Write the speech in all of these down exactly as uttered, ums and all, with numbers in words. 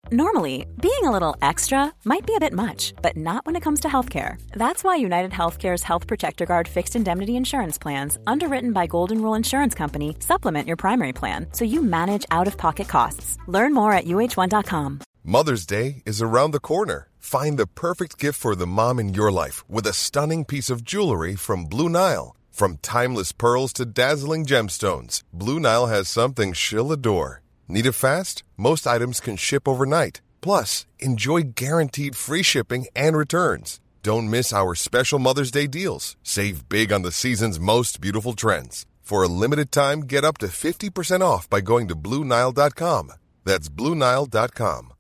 Normally, being a little extra might be a bit much, but not when it comes to healthcare. That's why United Healthcare's Health Protector Guard fixed indemnity insurance plans, underwritten by Golden Rule Insurance Company, supplement your primary plan so you manage out-of-pocket costs. Learn more at U H one dot com. Mother's Day is around the corner. Find the perfect gift for the mom in your life with a stunning piece of jewelry from Blue Nile. From timeless pearls to dazzling gemstones, Blue Nile has something she'll adore. Need it fast? Most items can ship overnight. Plus, enjoy guaranteed free shipping and returns. Don't miss our special Mother's Day deals. Save big on the season's most beautiful trends. For a limited time, get up to fifty percent off by going to Blue Nile dot com. That's Blue Nile dot com.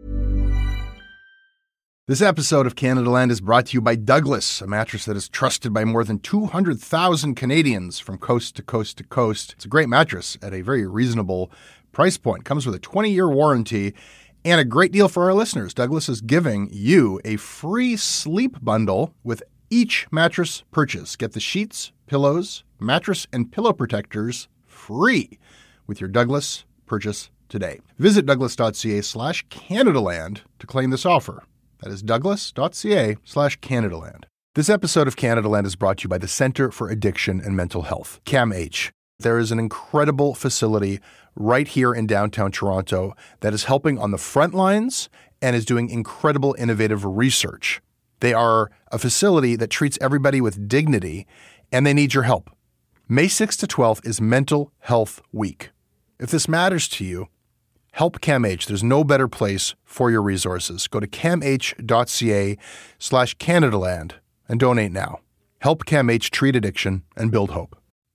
This episode of Canada Land is brought to you by Douglas, a mattress that is trusted by more than two hundred thousand Canadians from coast to coast to coast. It's a great mattress at a very reasonable price point. Comes with a twenty-year warranty and a great deal for our listeners. Douglas is giving you a free sleep bundle with each mattress purchase. Get the sheets, pillows, mattress, and pillow protectors free with your Douglas purchase today. Visit douglas.ca slash Canadaland to claim this offer. That is douglas.ca slash Canadaland. This episode of Canada Land is brought to you by the Centre for Addiction and Mental Health, CAMH. There is an incredible facility right here in downtown Toronto that is helping on the front lines and is doing incredible innovative research. They are a facility that treats everybody with dignity, and they need your help. May sixth to twelfth is Mental Health Week. If this matters to you, help CAMH. There's no better place for your resources. Go to camh.ca slash Canadaland and donate now. Help CAMH treat addiction and build hope.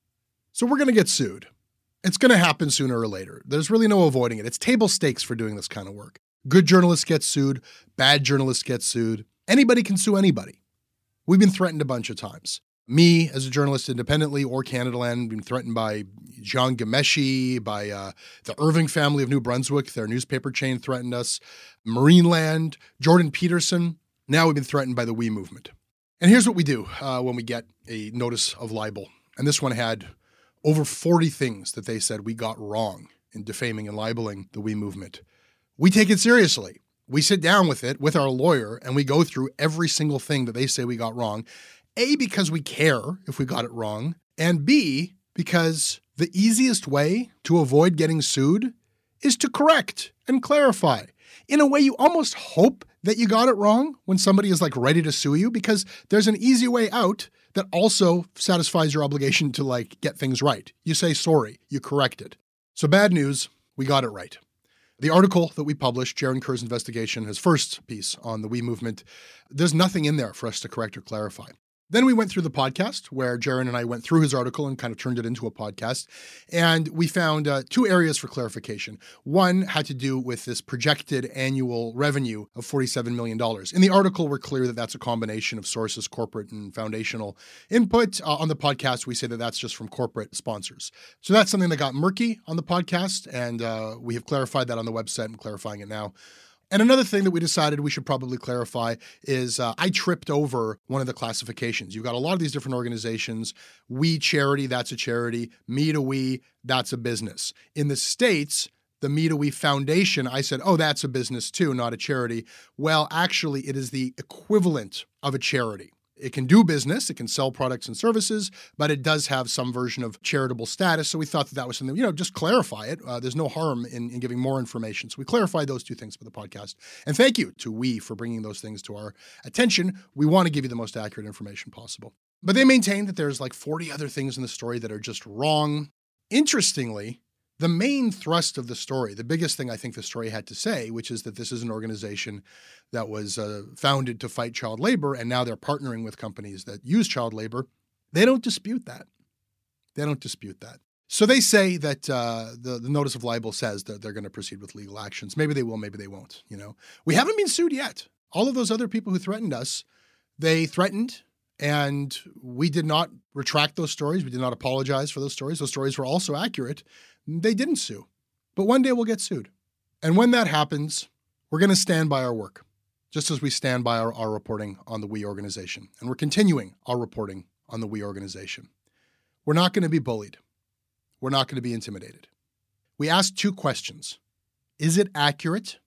So we're going to get sued. It's going to happen sooner or later. There's really no avoiding it. It's table stakes for doing this kind of work. Good journalists get sued. Bad journalists get sued. Anybody can sue anybody. We've been threatened a bunch of times. Me, as a journalist independently, or Canada Land, been threatened by Jean Ghomeshi, by uh, the Irving family of New Brunswick. Their newspaper chain threatened us. Marineland, Jordan Peterson. Now we've been threatened by the We Movement. And here's what we do uh, when we get a notice of libel. And this one had over forty things that they said we got wrong in defaming and libeling the We Movement. We take it seriously. We sit down with it with our lawyer and we go through every single thing that they say we got wrong. A, because we care if we got it wrong, and B, because the easiest way to avoid getting sued is to correct and clarify. In a way, you almost hope that you got it wrong when somebody is like ready to sue you, because there's an easy way out that also satisfies your obligation to like get things right. You say sorry, you correct it. So bad news, we got it right. The article that we published, Jaron Kerr's investigation, his first piece on the We Movement, there's nothing in there for us to correct or clarify. Then we went through the podcast where Jaron and I went through his article and kind of turned it into a podcast. And we found uh, two areas for clarification. One had to do with this projected annual revenue of forty-seven million dollars. In the article, we're clear that that's a combination of sources, corporate and foundational input. Uh, on the podcast, we say that that's just from corporate sponsors. So that's something that got murky on the podcast. And uh, we have clarified that on the website. I'm clarifying it now. And another thing that we decided we should probably clarify is uh, I tripped over one of the classifications. You've got a lot of these different organizations. We Charity, that's a charity. Me to We, that's a business. In the States, the Me to We Foundation, I said, oh, that's a business too, not a charity. Well, actually, it is the equivalent of a charity. It can do business, it can sell products and services, but it does have some version of charitable status. So we thought that that was something, you know, just clarify it. Uh, there's no harm in, in giving more information. So we clarified those two things for the podcast. And thank you to We for bringing those things to our attention. We want to give you the most accurate information possible. But they maintain that there's like forty other things in the story that are just wrong. Interestingly, the main thrust of the story, the biggest thing I think the story had to say, which is that this is an organization that was uh, founded to fight child labor, and now they're partnering with companies that use child labor. They don't dispute that. They don't dispute that. So they say that uh, the, the notice of libel says that they're going to proceed with legal actions. Maybe they will, maybe they won't. You know, we haven't been sued yet. All of those other people who threatened us, they threatened, and we did not retract those stories. We did not apologize for those stories. Those stories were also accurate. They didn't sue. But one day we'll get sued. And when that happens, we're going to stand by our work, just as we stand by our, our reporting on the We organization. And we're continuing our reporting on the We organization. We're not going to be bullied. We're not going to be intimidated. We asked two questions. Is it accurate?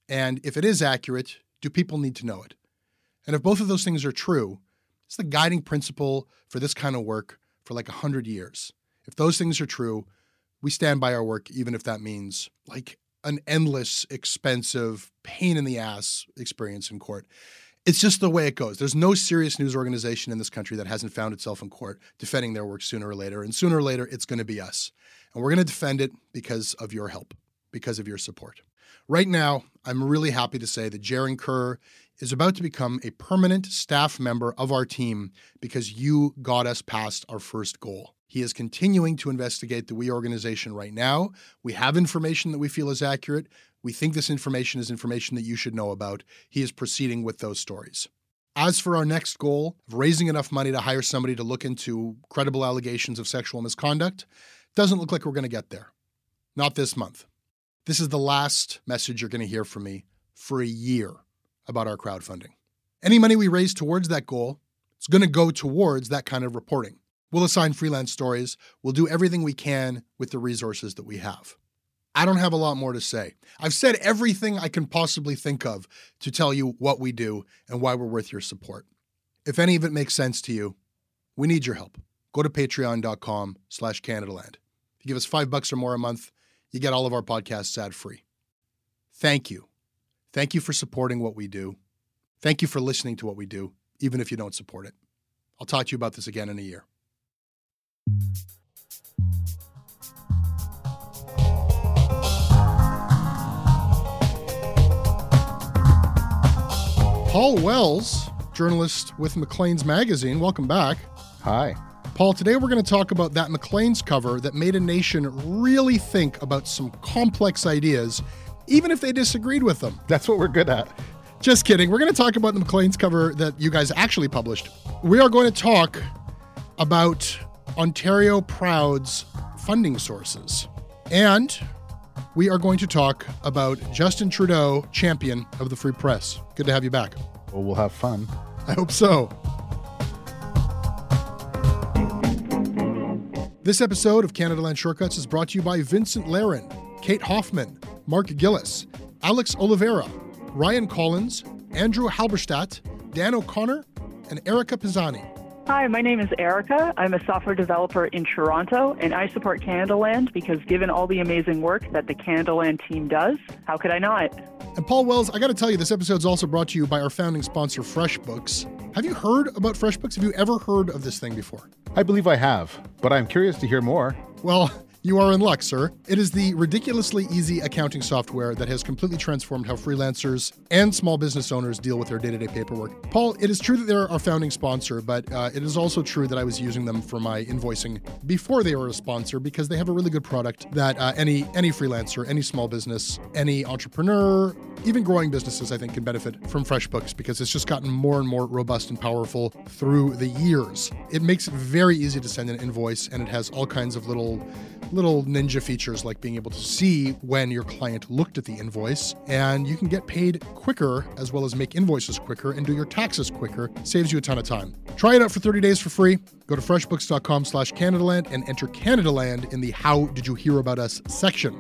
And if it is accurate, do people need to know it? And if both of those things are true, it's the guiding principle for this kind of work for like one hundred years. If those things are true, we stand by our work, even if that means like an endless, expensive, pain in the ass experience in court. It's just the way it goes. There's no serious news organization in this country that hasn't found itself in court defending their work sooner or later. And sooner or later, it's going to be us. And we're going to defend it because of your help, because of your support. Right now, I'm really happy to say that Jaron Kerr is about to become a permanent staff member of our team because you got us past our first goal. He is continuing to investigate the We organization right now. We have information that we feel is accurate. We think this information is information that you should know about. He is proceeding with those stories. As for our next goal of raising enough money to hire somebody to look into credible allegations of sexual misconduct, doesn't look like we're going to get there. Not this month. This is the last message you're going to hear from me for a year about our crowdfunding. Any money we raise towards that goal is going to go towards that kind of reporting. We'll assign freelance stories. We'll do everything we can with the resources that we have. I don't have a lot more to say. I've said everything I can possibly think of to tell you what we do and why we're worth your support. If any of it makes sense to you, we need your help. Go to patreon.com slash Canadaland. If you give us five bucks or more a month, you get all of our podcasts ad-free. Thank you. Thank you for supporting what we do. Thank you for listening to what we do, even if you don't support it. I'll talk to you about this again in a year. Paul Wells, journalist with Maclean's Magazine. Welcome back. Hi. Paul, today we're going to talk about that Maclean's cover that made a nation really think about some complex ideas, even if they disagreed with them. That's what we're good at. Just kidding. We're going to talk about the Maclean's cover that you guys actually published. We are going to talk about Ontario Proud's funding sources. And we are going to talk about Justin Trudeau, champion of the free press. Good to have you back. Well, we'll have fun. I hope so. This episode of Canada Land Shortcuts is brought to you by Vincent Laren, Kate Hoffman, Mark Gillis, Alex Oliveira, Ryan Collins, Andrew Halberstadt, Dan O'Connor, and Erica Pisani. Hi, my name is Erica. I'm a software developer in Toronto, and I support Canada Land because given all the amazing work that the Canada Land team does, how could I not? And Paul Wells, I got to tell you, this episode is also brought to you by our founding sponsor, FreshBooks. Have you heard about FreshBooks? Have you ever heard of this thing before? I believe I have, but I'm curious to hear more. Well, you are in luck, sir. It is the ridiculously easy accounting software that has completely transformed how freelancers and small business owners deal with their day-to-day paperwork. Paul, it is true that they're our founding sponsor, but uh, it is also true that I was using them for my invoicing before they were a sponsor because they have a really good product that uh, any any freelancer, any small business, any entrepreneur, even growing businesses, I think, can benefit from FreshBooks because it's just gotten more and more robust and powerful through the years. It makes it very easy to send an invoice, and it has all kinds of little little ninja features like being able to see when your client looked at the invoice, and you can get paid quicker as well as make invoices quicker and do your taxes quicker. Saves you a ton of time. Try it out for thirty days for free. Go to freshbooks.com slash Canadaland and enter Canadaland in the How Did You Hear About Us section.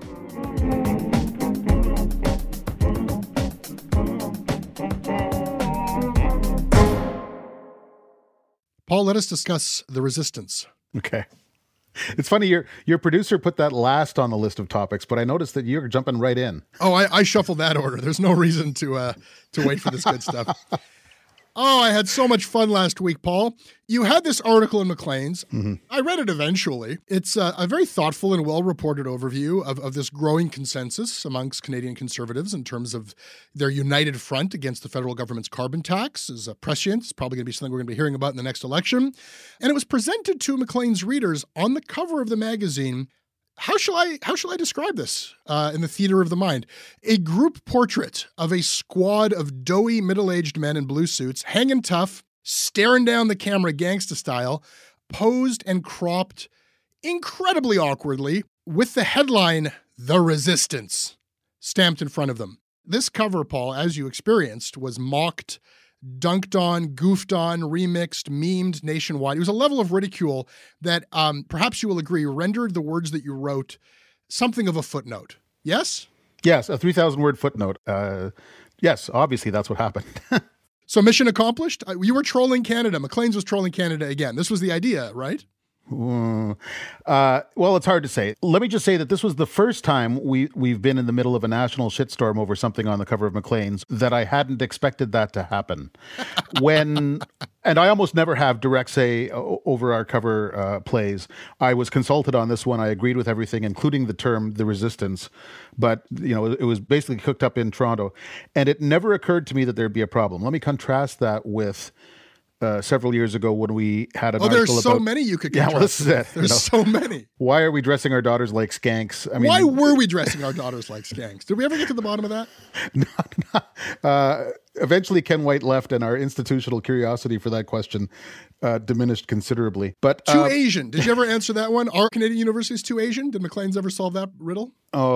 Paul, let us discuss the resistance. Okay. It's funny, your your producer put that last on the list of topics, but I noticed that you're jumping right in. Oh, I, I shuffled that order. There's no reason to uh, to wait for this good stuff. Oh, I had so much fun last week, Paul. You had this article in Maclean's. Mm-hmm. I read it eventually. It's uh, a very thoughtful and well-reported overview of, of this growing consensus amongst Canadian Conservatives in terms of their united front against the federal government's carbon tax. Is uh, prescient. It's probably going to be something we're going to be hearing about in the next election. And it was presented to Maclean's readers on the cover of the magazine. How shall I how shall I describe this uh, in the theater of the mind? A group portrait of a squad of doughy middle-aged men in blue suits, hanging tough, staring down the camera gangsta style, posed and cropped incredibly awkwardly with the headline, "The Resistance," stamped in front of them. This cover, Paul, as you experienced, was mocked, dunked on, goofed on, remixed, memed nationwide. It was a level of ridicule that um, perhaps you will agree rendered the words that you wrote something of a footnote. Yes? Yes, a three thousand word footnote. Uh, yes, obviously that's what happened. So mission accomplished? You were trolling Canada. Maclean's was trolling Canada again. This was the idea, right? Uh, well, it's hard to say. Let me just say that this was the first time we, we've been in the middle of a national shitstorm over something on the cover of Maclean's that I hadn't expected that to happen. When, and I almost never have direct say over our cover uh, plays. I was consulted on this one. I agreed with everything, including the term The Resistance. But, you know, it was basically cooked up in Toronto. And it never occurred to me that there'd be a problem. Let me contrast that with Uh, several years ago when we had an oh, article about... Oh, there's so many you could Yeah, well, this is it. There's you know. so many. Why are we dressing our daughters like skanks? I mean, Why were we dressing our daughters like skanks? Did we ever get to the bottom of that? no, no. Uh, eventually, Ken White left, and our institutional curiosity for that question uh, diminished considerably. But Too uh, Asian. Did you ever answer that one? Are Canadian universities too Asian? Did Maclean's ever solve that riddle?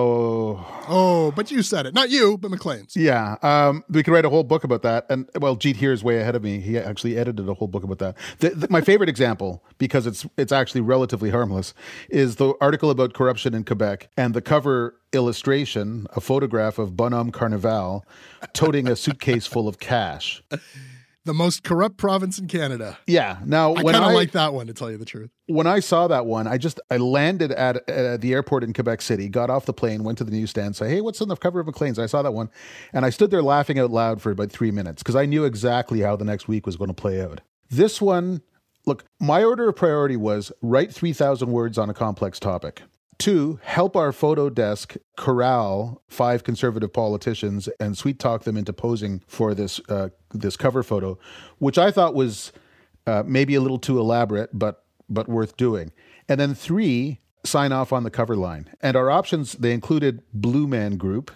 Oh. Oh, but you said it. Not you, but Maclean's. Yeah. Um, we could write a whole book about that. And, well, Jeet here is way ahead of me. He actually edited a whole book about that. The, the, my favorite example, because it's it's actually relatively harmless, is the article about corruption in Quebec and the cover illustration, a photograph of Bonhomme Carnival toting a suitcase full of cash. The most corrupt province in Canada. Yeah. Now, I when kind I of like that one, to tell you the truth. When I saw that one, I just I landed at uh, the airport in Quebec City, got off the plane, went to the newsstand, say, "Hey, what's on the cover of Maclean's?" I saw that one, and I stood there laughing out loud for about three minutes because I knew exactly how the next week was going to play out. This one, look, my order of priority was write three thousand words on a complex topic. Two, help our photo desk corral five conservative politicians and sweet talk them into posing for this uh, this cover photo, which I thought was uh, maybe a little too elaborate, but but worth doing. And then three, sign off on the cover line. And our options, they included Blue Man Group,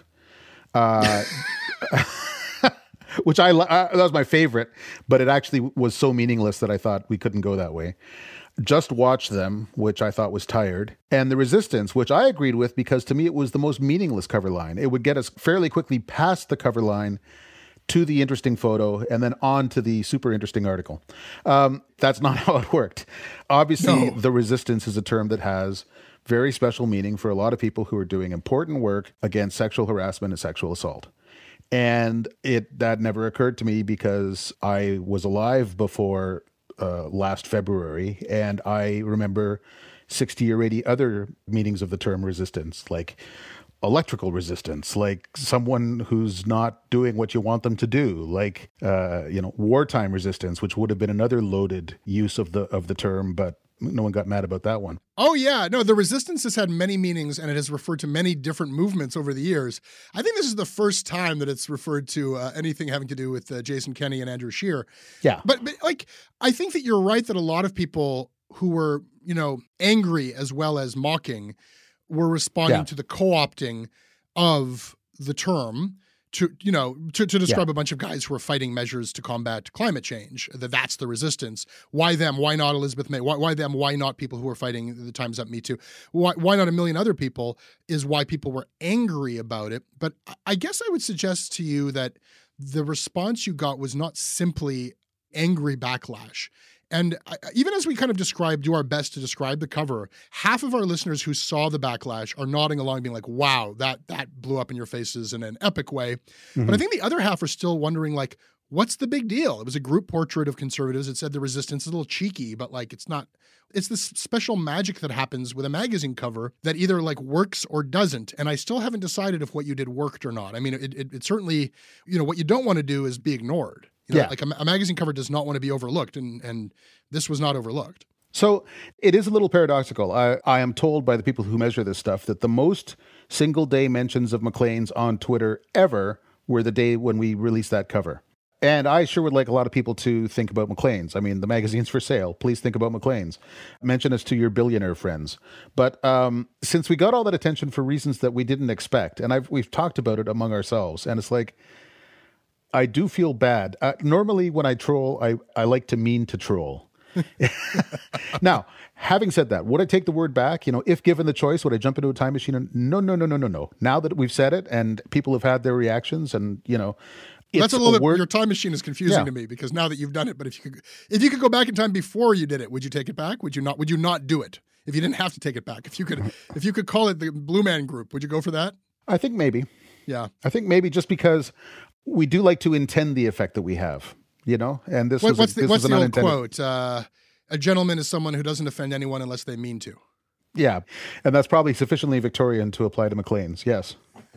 uh, which I uh, that was my favorite, but it actually was so meaningless that I thought we couldn't go that way. Just Watch Them, which I thought was tired, and The Resistance, which I agreed with because to me it was the most meaningless cover line. It would get us fairly quickly past the cover line to the interesting photo and then on to the super interesting article. Um, that's not how it worked. Obviously, No. The Resistance is a term that has very special meaning for a lot of people who are doing important work against sexual harassment and sexual assault. And it that never occurred to me because I was alive before Uh, last February, and I remember sixty or eighty other meanings of the term resistance, like electrical resistance, like someone who's not doing what you want them to do, like uh, you know, wartime resistance, which would have been another loaded use of the of the term, but no one got mad about that one. Oh, yeah. No, the resistance has had many meanings and it has referred to many different movements over the years. I think this is the first time that it's referred to uh, anything having to do with uh, Jason Kenney and Andrew Scheer. Yeah. But, but like, I think that you're right that a lot of people who were, you know, angry as well as mocking were responding Yeah. to the co-opting of the term to, you know, to, to describe Yeah. a bunch of guys who are fighting measures to combat climate change. That that's the resistance. Why them? Why not Elizabeth May? Why, why them? Why not people who are fighting the Time's Up Me Too? Why, why not a million other people is why people were angry about it. But I guess I would suggest to you that the response you got was not simply angry backlash. And I, even as we kind of describe, do our best to describe the cover, half of our listeners who saw the backlash are nodding along being like, wow, that that blew up in your faces in an epic way. Mm-hmm. But I think the other half are still wondering, like, what's the big deal? It was a group portrait of conservatives. It said the resistance is a little cheeky, but like it's not, it's this special magic that happens with a magazine cover that either like works or doesn't. And I still haven't decided if what you did worked or not. I mean, it, it, it certainly, you know, what you don't want to do is be ignored. You know, Yeah. like a, a magazine cover does not want to be overlooked, and and this was not overlooked. So it is a little paradoxical. I, I am told by the people who measure this stuff that the most single day mentions of Maclean's on Twitter ever were the day when we released that cover. And I sure would like a lot of people to think about Maclean's. I mean, the magazine's for sale. Please think about Maclean's. Mention us to your billionaire friends. But um, since we got all that attention for reasons that we didn't expect, and I've we've talked about it among ourselves, and it's like, I do feel bad. Uh, normally when I troll, I, I like to mean to troll. Now, having said that, would I take the word back? You know, if given the choice, would I jump into a time machine? And no, no, no, no, no, no. Now that we've said it and people have had their reactions and, you know, it's That's a little a bit, word. your time machine is confusing Yeah. to me because now that you've done it, but if you could, if you could go back in time before you did it, would you take it back? Would you not, would you not do it? If you didn't have to take it back, if you could, if you could call it the Blue Man Group, would you go for that? I think maybe. Yeah. I think maybe just because we do like to intend the effect that we have, you know? And this what, was, what's a, the, this what's was the an old unintended... quote? Uh, a gentleman is someone who doesn't offend anyone unless they mean to. Yeah. And that's probably sufficiently Victorian to apply to Maclean's. Yes.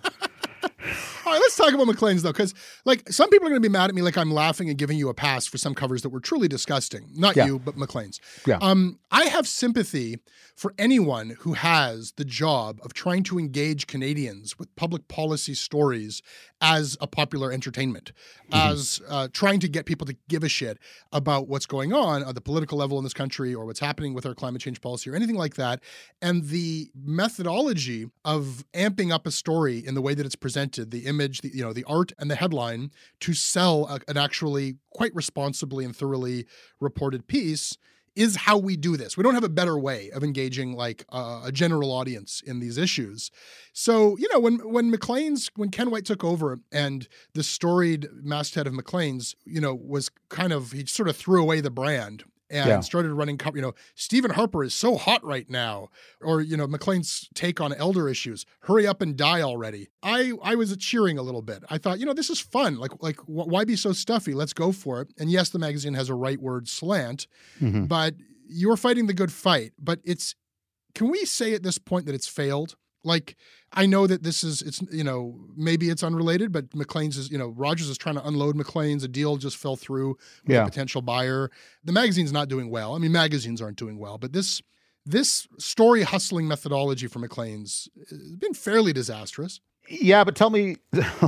All right, let's talk about Maclean's, though, because like some people are going to be mad at me like I'm laughing and giving you a pass for some covers that were truly disgusting. Not Yeah. you, but Maclean's. Yeah. Um, I have sympathy for anyone who has the job of trying to engage Canadians with public policy stories as a popular entertainment, mm-hmm. as uh, trying to get people to give a shit about what's going on at the political level in this country or what's happening with our climate change policy or anything like that. And the methodology of amping up a story in the way that it's presented, the image, the, you know, the art and the headline to sell a, an actually quite responsibly and thoroughly reported piece is how we do this. We don't have a better way of engaging like uh, a general audience in these issues. So, you know, when when Maclean's, when Ken White took over and the storied masthead of Maclean's, you know, was kind of, he sort of threw away the brand and Yeah. started running, co- you know, Stephen Harper is so hot right now. Or, you know, Maclean's take on elder issues, hurry up and die already. I, I was cheering a little bit. I thought, you know, this is fun. Like, like wh- why be so stuffy? Let's go for it. And yes, the magazine has a rightward slant, Mm-hmm. but you're fighting the good fight. But it's, can we say at this point that it's failed? Like, I know that this is, it's, you know, maybe it's unrelated, but Maclean's is, you know, Rogers is trying to unload Maclean's. A deal just fell through with Yeah. a potential buyer. The magazine's not doing well. I mean, magazines aren't doing well, but this, this story hustling methodology for Maclean's has been fairly disastrous. Yeah, but tell me,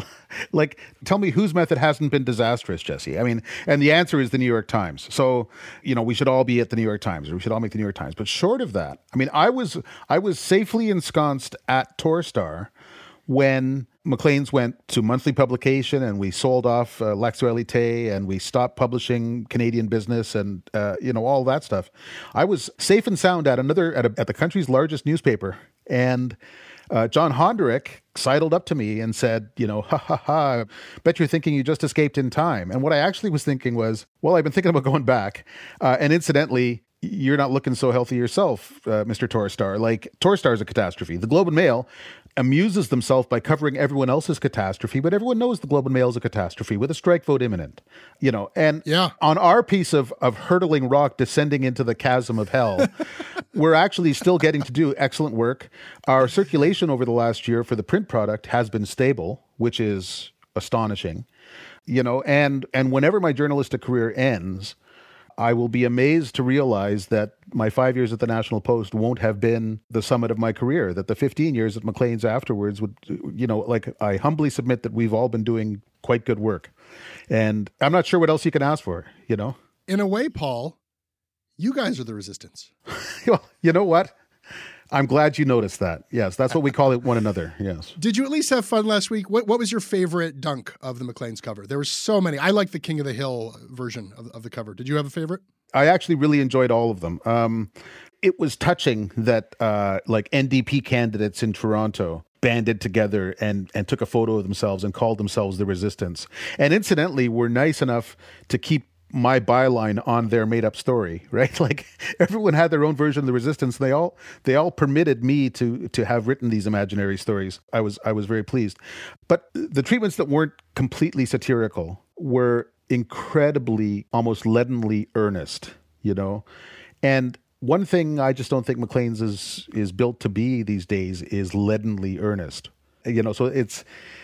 like, tell me whose method hasn't been disastrous, Jesse? I mean, and the answer is the New York Times. So, you know, we should all be at the New York Times, or we should all make the New York Times. But short of that, I mean, I was I was safely ensconced at Torstar when Maclean's went to monthly publication and we sold off uh, L'Actualité and we stopped publishing Canadian Business and, uh, you know, all that stuff. I was safe and sound at another, at, a, at the country's largest newspaper. And Uh, John Honderick sidled up to me and said, you know, ha, ha, ha, bet you're thinking you just escaped in time. And what I actually was thinking was, well, I've been thinking about going back. Uh, and incidentally, you're not looking so healthy yourself, uh, Mister Torstar. Like, Torstar is a catastrophe. The Globe and Mail amuses themselves by covering everyone else's catastrophe, but everyone knows the Globe and Mail is a catastrophe with a strike vote imminent, you know. And Yeah. on our piece of, of hurtling rock descending into the chasm of hell, we're actually still getting to do excellent work. Our circulation over the last year for the print product has been stable, which is astonishing, you know, and, and whenever my journalistic career ends, I will be amazed to realize that my five years at the National Post won't have been the summit of my career, that the fifteen years at Maclean's afterwards would, you know, like, I humbly submit that we've all been doing quite good work. And I'm not sure what else you can ask for, you know? In a way, Paul, you guys are the resistance. Well, you know what? I'm glad you noticed that. Yes, that's what we call it, one another. Yes. Did you at least have fun last week? What What was your favorite dunk of the Maclean's cover? There were so many. I like the King of the Hill version of, of the cover. Did you have a favorite? I actually really enjoyed all of them. Um, it was touching that uh, like N D P candidates in Toronto banded together and and took a photo of themselves and called themselves the Resistance. And incidentally, were nice enough to keep my byline on their made up story, right? Like, everyone had their own version of the Resistance. They all they all permitted me to to have written these imaginary stories. I was I was very pleased. But the treatments that weren't completely satirical were incredibly, almost leadenly earnest, you know? And one thing I just don't think Maclean's is is built to be these days is leadenly earnest. You know, so it's,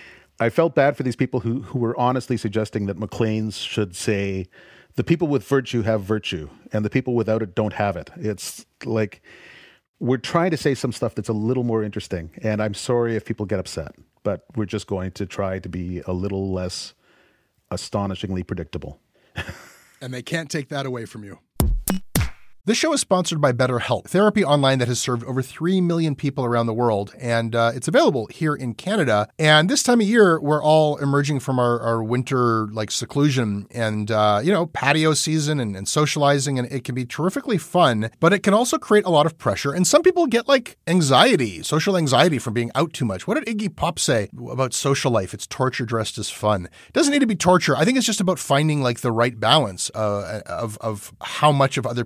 I felt bad for these people who who were honestly suggesting that Maclean's should say, the people with virtue have virtue and the people without it don't have it. It's like, we're trying to say some stuff that's a little more interesting. And I'm sorry if people get upset, but we're just going to try to be a little less astonishingly predictable. And they can't take that away from you. This show is sponsored by BetterHelp, therapy online that has served over three million people around the world, and uh, it's available here in Canada. And this time of year, we're all emerging from our, our winter like seclusion and, uh, you know, patio season and, and socializing, and it can be terrifically fun, but it can also create a lot of pressure. And some people get like anxiety, social anxiety from being out too much. What did Iggy Pop say about social life? It's torture dressed as fun. It doesn't need to be torture. I think it's just about finding like the right balance uh, of, of how much of other people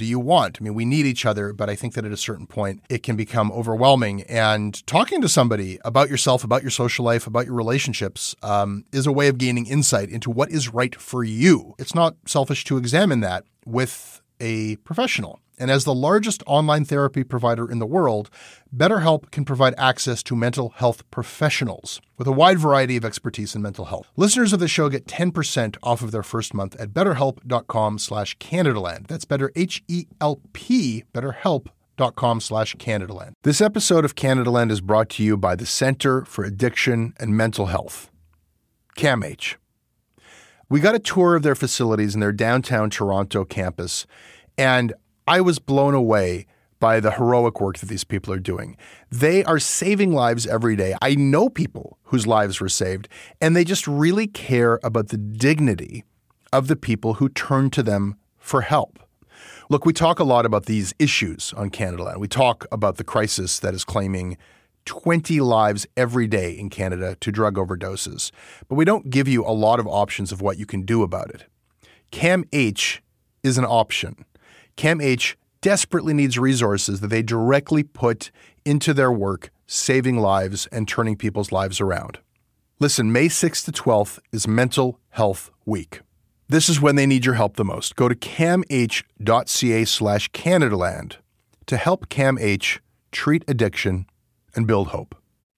do you want? I mean, we need each other, but I think that at a certain point, it can become overwhelming. And talking to somebody about yourself, about your social life, about your relationships um, is a way of gaining insight into what is right for you. It's not selfish to examine that with a professional. And as the largest online therapy provider in the world, BetterHelp can provide access to mental health professionals with a wide variety of expertise in mental health. Listeners of the show get ten percent off of their first month at betterhelp.com slash Canadaland. That's better, H E L P, betterhelp.com slash Canadaland. This episode of Canadaland is brought to you by the Center for Addiction and Mental Health, CAMH. We got a tour of their facilities in their downtown Toronto campus, and I was blown away by the heroic work that these people are doing. They are saving lives every day. I know people whose lives were saved, and they just really care about the dignity of the people who turn to them for help. Look, we talk a lot about these issues on Canadaland. We talk about the crisis that is claiming twenty lives every day in Canada to drug overdoses, but we don't give you a lot of options of what you can do about it. CAMH is an option. CAMH desperately needs resources that they directly put into their work, saving lives and turning people's lives around. Listen, May sixth to twelfth is Mental Health Week. This is when they need your help the most. Go to camh.ca slash Canadaland to help CAMH treat addiction and build hope.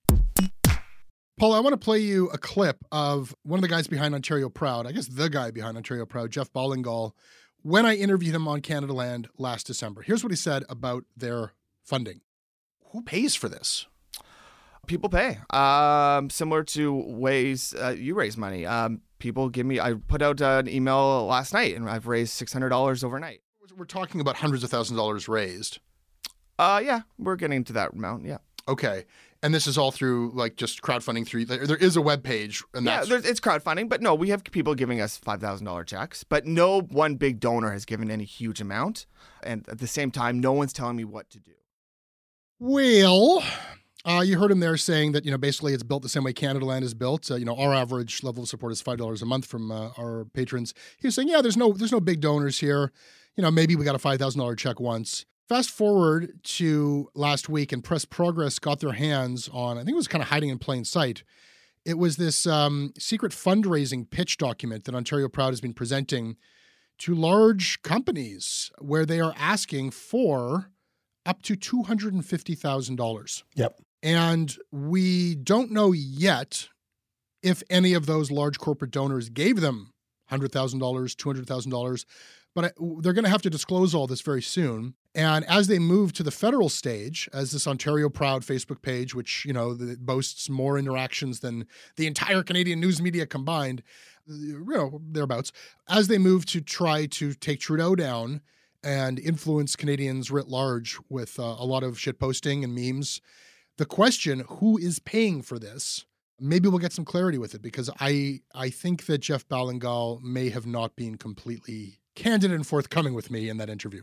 Paul, I want to play you a clip of one of the guys behind Ontario Proud, I guess the guy behind Ontario Proud, Jeff Ballingall, when I interviewed him on Canadaland last December. Here's what he said about their funding. Who pays for this? People pay. Um, similar to ways uh, you raise money. Um, people give me, I put out uh, an email last night and I've raised six hundred dollars overnight. We're talking about hundreds of thousands of dollars raised. Uh, yeah, we're getting to that amount, yeah. Okay. And this is all through like just crowdfunding through, there is a web page. And yeah, that's... it's crowdfunding, but no, we have people giving us five thousand dollars checks, but no one big donor has given any huge amount. And at the same time, no one's telling me what to do. Well, uh, you heard him there saying that, you know, basically it's built the same way Canadaland is built. Uh, you know, our average level of support is five dollars a month from uh, our patrons. He was saying, yeah, there's no, there's no big donors here. You know, maybe we got a five thousand dollars check once. Fast forward to last week, and Press Progress got their hands on, I think it was kind of hiding in plain sight. It was this um, secret fundraising pitch document that Ontario Proud has been presenting to large companies where they are asking for up to two hundred fifty thousand dollars. Yep. And we don't know yet if any of those large corporate donors gave them one hundred thousand dollars, two hundred thousand dollars, but they're going to have to disclose all this very soon. And as they move to the federal stage, as this Ontario Proud Facebook page, which, you know, boasts more interactions than the entire Canadian news media combined, you know, thereabouts, as they move to try to take Trudeau down and influence Canadians writ large with uh, a lot of shitposting and memes, the question, who is paying for this? Maybe we'll get some clarity with it, because I, I think that Jeff Ballingall may have not been completely candid and forthcoming with me in that interview.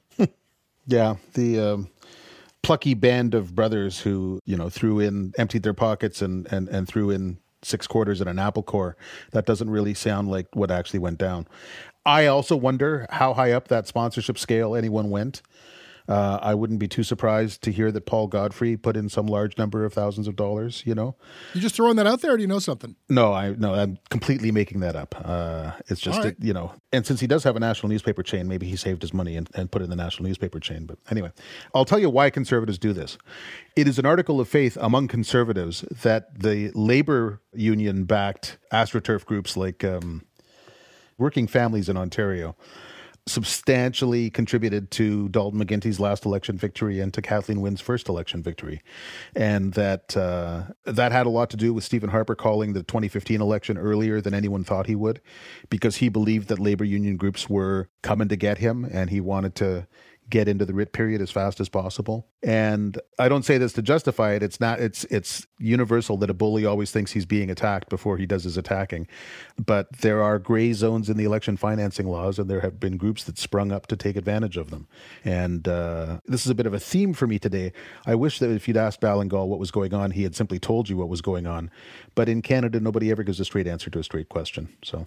Yeah, the um, plucky band of brothers who, you know, threw in, emptied their pockets and, and, and threw in six quarters and an apple core. That doesn't really sound like what actually went down. I also wonder how high up that sponsorship scale anyone went. Uh, I wouldn't be too surprised to hear that Paul Godfrey put in some large number of thousands of dollars, you know? You just throwing that out there, or do you know something? No, I no, I'm completely making that up. Uh, it's just, right. it, you know, and since he does have a national newspaper chain, maybe he saved his money and, and put it in the national newspaper chain. But anyway, I'll tell you why conservatives do this. It is an article of faith among conservatives that the labor union-backed AstroTurf groups like um, Working Families in Ontario substantially contributed to Dalton McGuinty's last election victory and to Kathleen Wynne's first election victory. And that uh, that had a lot to do with Stephen Harper calling the twenty fifteen election earlier than anyone thought he would, because he believed that labor union groups were coming to get him and he wanted to get into the writ period as fast as possible. And I don't say this to justify it. It's not, it's, it's universal that a bully always thinks he's being attacked before he does his attacking. But there are gray zones in the election financing laws, and there have been groups that sprung up to take advantage of them. And uh, this is a bit of a theme for me today. I wish that if you'd asked Ballingall what was going on, he had simply told you what was going on. But in Canada, nobody ever gives a straight answer to a straight question. So...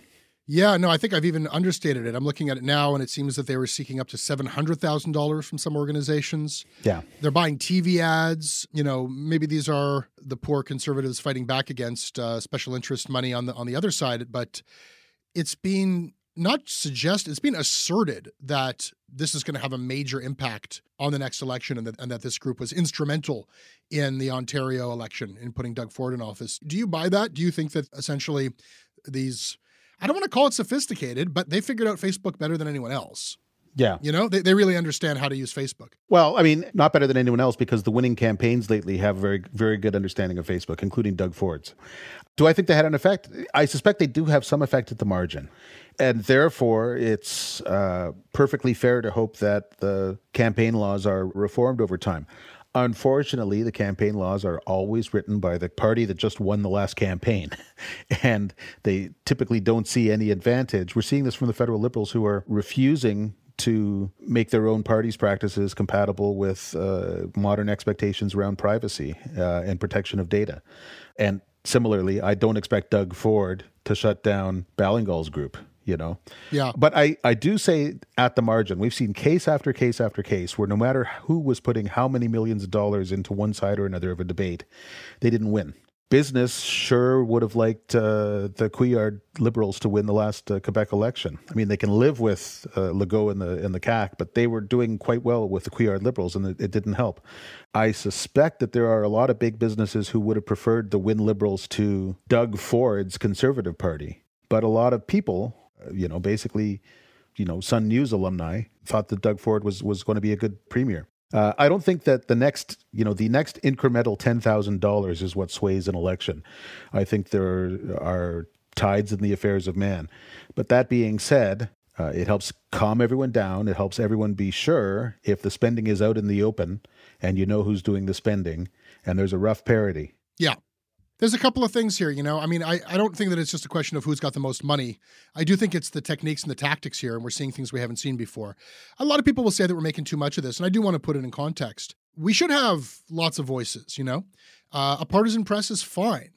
Yeah, no, I think I've even understated it. I'm looking at it now, and it seems that they were seeking up to seven hundred thousand dollars from some organizations. Yeah. They're buying T V ads. You know, maybe these are the poor conservatives fighting back against uh, special interest money on the on the other side, but it's been not suggested, it's been asserted that this is going to have a major impact on the next election, and that, and that this group was instrumental in the Ontario election in putting Doug Ford in office. Do you buy that? Do you think that essentially these, I don't want to call it sophisticated, but they figured out Facebook better than anyone else? Yeah. You know, they, they really understand how to use Facebook. Well, I mean, not better than anyone else, because the winning campaigns lately have a very, very good understanding of Facebook, including Doug Ford's. Do I think they had an effect? I suspect they do have some effect at the margin. And therefore, it's uh, perfectly fair to hope that the campaign laws are reformed over time. Unfortunately, the campaign laws are always written by the party that just won the last campaign, and they typically don't see any advantage. We're seeing this from the federal Liberals, who are refusing to make their own party's practices compatible with uh, modern expectations around privacy uh, and protection of data. And similarly, I don't expect Doug Ford to shut down Ballingall's group. You know, yeah. But I, I do say at the margin, we've seen case after case after case where no matter who was putting how many millions of dollars into one side or another of a debate, they didn't win. Business sure would have liked uh, the Couillard Liberals to win the last uh, Quebec election. I mean, they can live with uh, Legault and the and the C A C, but they were doing quite well with the Couillard Liberals, and it, it didn't help. I suspect that there are a lot of big businesses who would have preferred the Win Liberals to Doug Ford's Conservative Party, but a lot of people, you know, basically, you know, Sun News alumni thought that Doug Ford was was going to be a good premier. Uh, I don't think that the next, you know, the next incremental ten thousand dollars is what sways an election. I think there are tides in the affairs of man. But that being said, uh, it helps calm everyone down. It helps everyone be sure if the spending is out in the open and you know who's doing the spending and there's a rough parity. Yeah. There's a couple of things here, you know. I mean, I, I don't think that it's just a question of who's got the most money. I do think it's the techniques and the tactics here, and we're seeing things we haven't seen before. A lot of people will say that we're making too much of this, and I do want to put it in context. We should have lots of voices, you know. Uh, a partisan press is fine.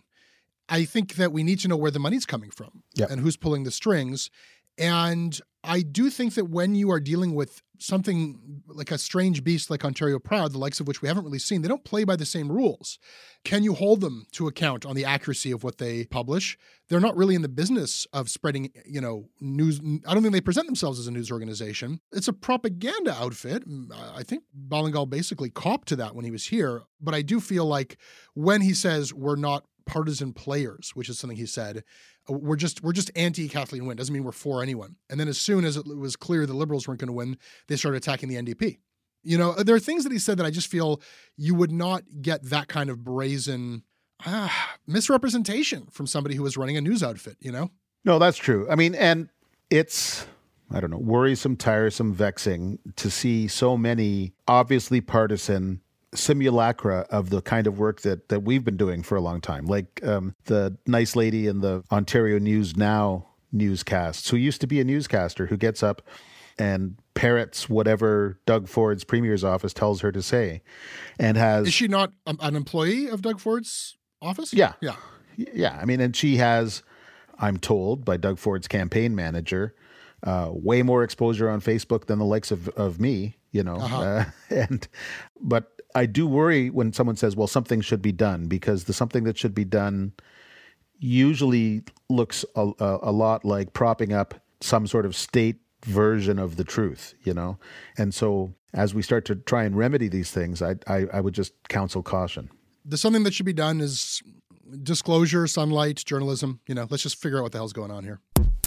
I think that we need to know where the money's coming from yep. and who's pulling the strings. And I do think that when you are dealing with something like a strange beast like Ontario Proud, the likes of which we haven't really seen, they don't play by the same rules. Can you hold them to account on the accuracy of what they publish? They're not really in the business of spreading, you know, news. I don't think they present themselves as a news organization. It's a propaganda outfit. I think Ballingall basically copped to that when he was here. But I do feel like when he says we're not partisan players, which is something he said, we're just we're just anti-Kathleen Wynne. Doesn't mean we're for anyone. And then as soon as it was clear the Liberals weren't going to win, they started attacking the N D P. You know, there are things that he said that I just feel you would not get that kind of brazen ah, misrepresentation from somebody who was running a news outfit, you know? No, that's true. I mean, and it's, I don't know, worrisome, tiresome, vexing to see so many obviously partisan simulacra of the kind of work that that we've been doing for a long time, like um, the nice lady in the Ontario News Now newscasts, who used to be a newscaster, who gets up and parrots whatever Doug Ford's premier's office tells her to say, and has... Is she not an employee of Doug Ford's office? Yeah. Yeah. Yeah. I mean, and she has, I'm told by Doug Ford's campaign manager, uh, way more exposure on Facebook than the likes of, of me, you know, uh-huh. uh, and, but I do worry when someone says, well, something should be done, because the something that should be done usually looks a, a, a lot like propping up some sort of state version of the truth, you know? And so as we start to try and remedy these things, I, I, I would just counsel caution. The something that should be done is disclosure, sunlight, journalism. You know, let's just figure out what the hell's going on here.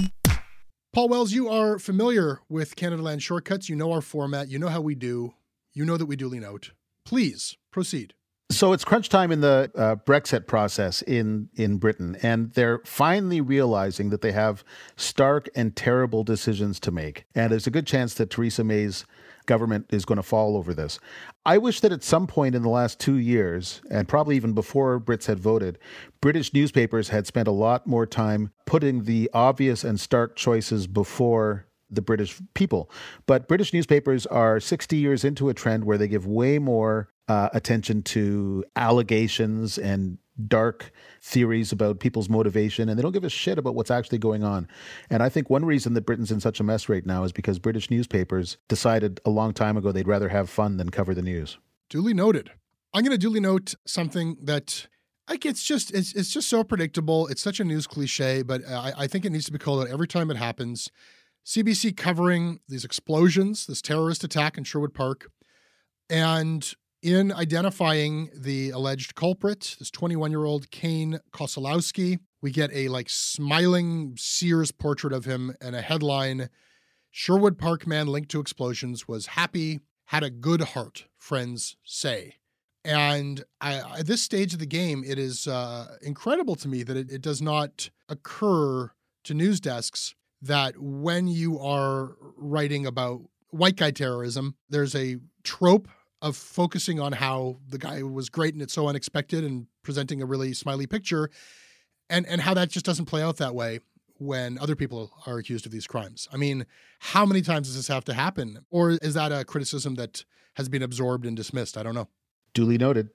Paul Wells, you are familiar with Canadaland Shortcuts. You know our format. You know how we do. You know that we duly note. Please proceed. So it's crunch time in the uh, Brexit process in, in Britain, and they're finally realizing that they have stark and terrible decisions to make. And there's a good chance that Theresa May's government is going to fall over this. I wish that at some point in the last two years, and probably even before Brits had voted, British newspapers had spent a lot more time putting the obvious and stark choices before the British people. But British newspapers are sixty years into a trend where they give way more uh, attention to allegations and dark theories about people's motivation, and they don't give a shit about what's actually going on. And I think one reason that Britain's in such a mess right now is because British newspapers decided a long time ago they'd rather have fun than cover the news. Duly noted. I'm going to duly note something that like it's just it's it's just so predictable. It's such a news cliche, but I, I think it needs to be called out every time it happens. C B C covering these explosions, this terrorist attack in Sherwood Park, and in identifying the alleged culprit, this twenty-one-year-old Kane Kosolowski, we get a like smiling Sears portrait of him and a headline, Sherwood Park man linked to explosions was happy, had a good heart, friends say. And I, at this stage of the game, it is uh, incredible to me that it, it does not occur to news desks that when you are writing about white guy terrorism, there's a trope of focusing on how the guy was great and it's so unexpected and presenting a really smiley picture, and, and how that just doesn't play out that way when other people are accused of these crimes. I mean, how many times does this have to happen? Or is that a criticism that has been absorbed and dismissed? I don't know. Duly noted.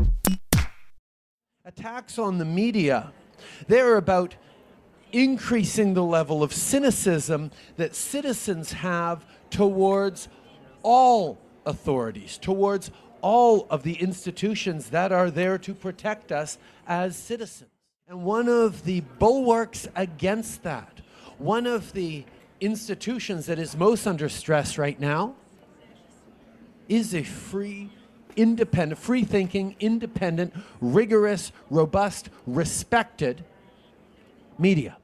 Attacks on the media, they're about increasing the level of cynicism that citizens have towards all authorities, towards all of the institutions that are there to protect us as citizens. And one of the bulwarks against that, one of the institutions that is most under stress right now, is a free, independent, free-thinking, independent, rigorous, robust, respected media.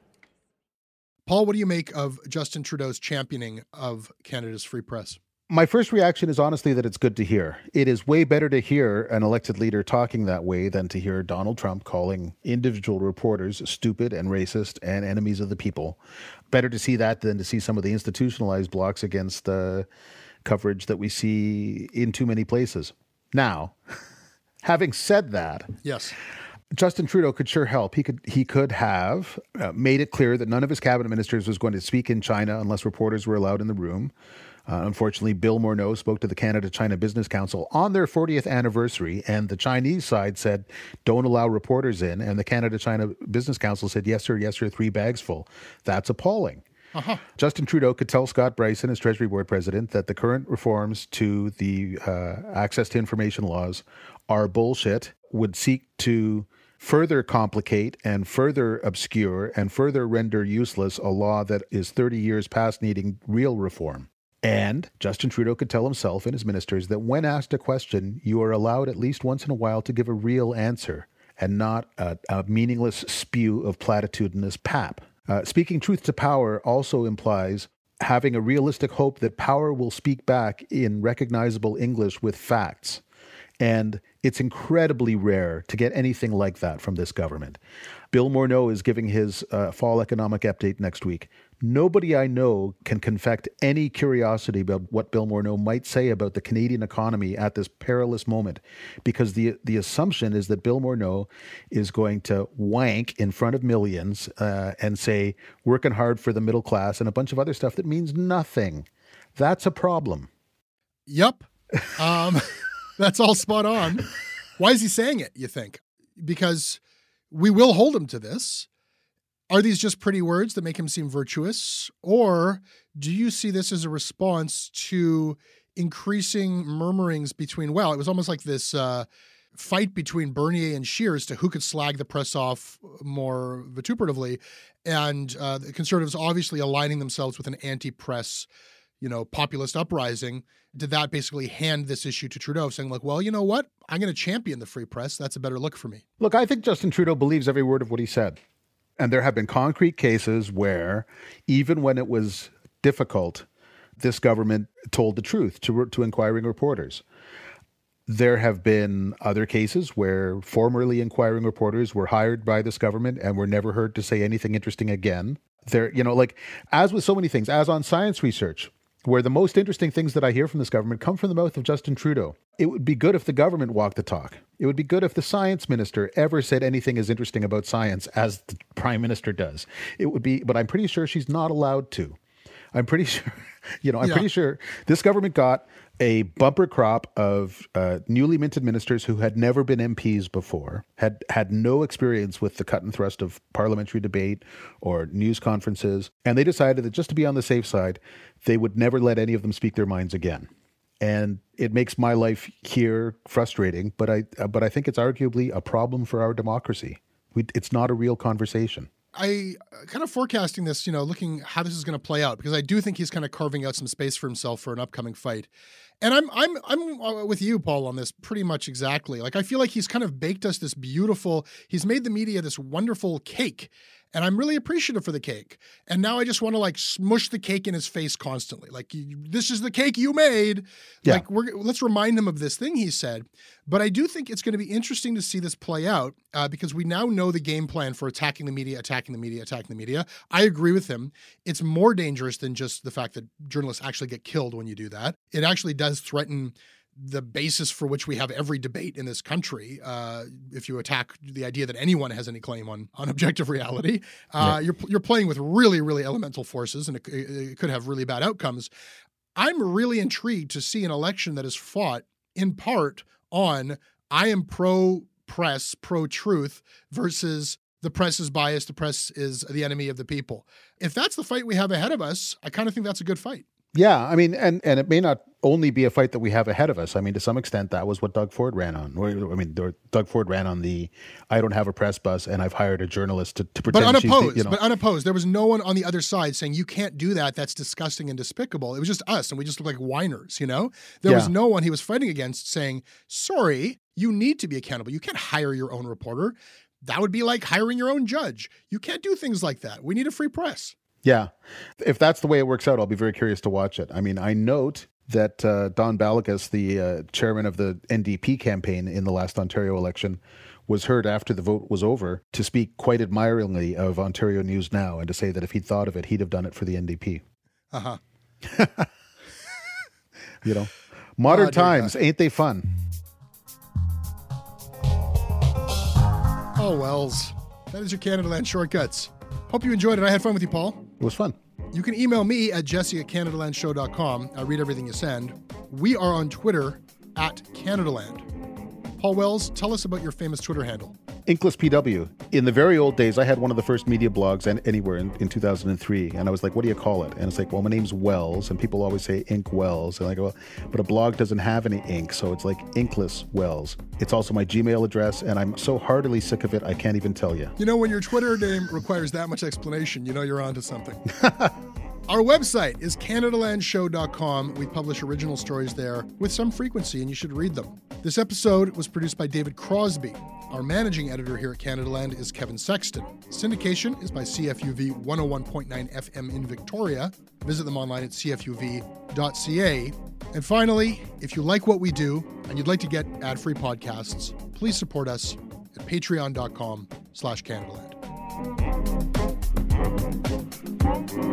Paul, what do you make of Justin Trudeau's championing of Canada's free press? My first reaction is honestly that it's good to hear. It is way better to hear an elected leader talking that way than to hear Donald Trump calling individual reporters stupid and racist and enemies of the people. Better to see that than to see some of the institutionalized blocks against uh, coverage that we see in too many places. Now, having said that, yes, Justin Trudeau could sure help. He could he could have uh, made it clear that none of his cabinet ministers was going to speak in China unless reporters were allowed in the room. Uh, unfortunately, Bill Morneau spoke to the Canada-China Business Council on their fortieth anniversary, and the Chinese side said, don't allow reporters in, and the Canada-China Business Council said, yes, sir, yes, sir, three bags full. That's appalling. Uh-huh. Justin Trudeau could tell Scott Bryson, as Treasury Board president, that the current reforms to the uh, access to information laws are bullshit, would seek to further complicate and further obscure and further render useless a law that is thirty years past needing real reform. And Justin Trudeau could tell himself and his ministers that when asked a question, you are allowed at least once in a while to give a real answer and not a, a meaningless spew of platitudinous pap. Uh, speaking truth to power also implies having a realistic hope that power will speak back in recognizable English with facts. And it's incredibly rare to get anything like that from this government. Bill Morneau is giving his uh, fall economic update next week. Nobody I know can confect any curiosity about what Bill Morneau might say about the Canadian economy at this perilous moment, because the the assumption is that Bill Morneau is going to wank in front of millions uh, and say, working hard for the middle class and a bunch of other stuff that means nothing. That's a problem. Yep. Um, that's all spot on. Why is he saying it, you think? Because we will hold him to this. Are these just pretty words that make him seem virtuous? Or do you see this as a response to increasing murmurings between, well, it was almost like this uh, fight between Bernier and Scheer as to who could slag the press off more vituperatively, and uh, the Conservatives obviously aligning themselves with an anti-press, you know, populist uprising. Did that basically hand this issue to Trudeau, saying like, well, you know what? I'm going to champion the free press. That's a better look for me. Look, I think Justin Trudeau believes every word of what he said. And there have been concrete cases where, even when it was difficult, this government told the truth to, to inquiring reporters. There have been other cases where formerly inquiring reporters were hired by this government and were never heard to say anything interesting again. There, you know, like, as with so many things, as on science research, where the most interesting things that I hear from this government come from the mouth of Justin Trudeau. It would be good if the government walked the talk. It would be good if the science minister ever said anything as interesting about science as the prime minister does. It would be, but I'm pretty sure she's not allowed to. I'm pretty sure, you know, I'm Yeah. pretty sure this government got a bumper crop of uh, newly minted ministers who had never been M Ps before, had had no experience with the cut and thrust of parliamentary debate or news conferences. And they decided that just to be on the safe side, they would never let any of them speak their minds again. And it makes my life here frustrating, but I uh, but I think it's arguably a problem for our democracy. We, it's not a real conversation. I uh, kind of forecasting this, you know, looking how this is going to play out, because I do think he's kind of carving out some space for himself for an upcoming fight. And I'm I'm I'm uh, with you, Paul, on this pretty much exactly. Like, I feel like he's kind of baked us this beautiful, he's made the media this wonderful cake. And I'm really appreciative for the cake. And now I just want to like smush the cake in his face constantly. Like, you, this is the cake you made. Yeah. Like, we're, let's remind him of this thing he said. But I do think it's going to be interesting to see this play out uh, because we now know the game plan for attacking the media, attacking the media, attacking the media. I agree with him. It's more dangerous than just the fact that journalists actually get killed when you do that. It actually does threaten the basis for which we have every debate in this country. Uh, if you attack the idea that anyone has any claim on, on objective reality, uh, yeah. you're you're playing with really, really elemental forces, and it, it could have really bad outcomes. I'm really intrigued to see an election that is fought in part on I am pro-press, pro-truth versus the press is biased, the press is the enemy of the people. If that's the fight we have ahead of us, I kind of think that's a good fight. Yeah, I mean, and, and it may not only be a fight that we have ahead of us. I mean, to some extent, that was what Doug Ford ran on. Or, I mean, there, Doug Ford ran on the, I don't have a press bus and I've hired a journalist to, to pretend But unopposed, she's the, you know. but unopposed. There was no one on the other side saying, you can't do that, that's disgusting and despicable. It was just us, and we just looked like whiners, you know? There Yeah. was no one he was fighting against saying, sorry, you need to be accountable. You can't hire your own reporter. That would be like hiring your own judge. You can't do things like that. We need a free press. Yeah. If that's the way it works out, I'll be very curious to watch it. I mean, I note that uh, Don Balagas, the uh, chairman of the N D P campaign in the last Ontario election, was heard after the vote was over to speak quite admiringly of Ontario News Now and to say that if he'd thought of it, he'd have done it for the N D P. Uh-huh. You know, modern Oh, dear times, God. ain't they fun? Paul Wells. That is your Canada Land Shortcuts. Hope you enjoyed it. I had fun with you, Paul. It was fun. You can email me at jesse at canada land show dot com. I read everything you send. We are on Twitter at Canadaland. Paul Wells, tell us about your famous Twitter handle. Inkless P W. In the very old days, I had one of the first media blogs an- anywhere in, in two thousand three. And I was like, what do you call it? And it's like, well, my name's Wells. And people always say Ink Wells. And I go, well, but a blog doesn't have any ink. So it's like Inkless Wells. It's also my Gmail address. And I'm so heartily sick of it, I can't even tell you. You know, when your Twitter name requires that much explanation, you know you're onto something. Our website is canada land show dot com. We publish original stories there with some frequency, and you should read them. This episode was produced by David Crosby. Our managing editor here at Canadaland is Kevin Sexton. Syndication is by C F U V one oh one point nine F M in Victoria. Visit them online at c f u v dot c a. And finally, if you like what we do and you'd like to get ad-free podcasts, please support us at patreon dot com slash Canadaland.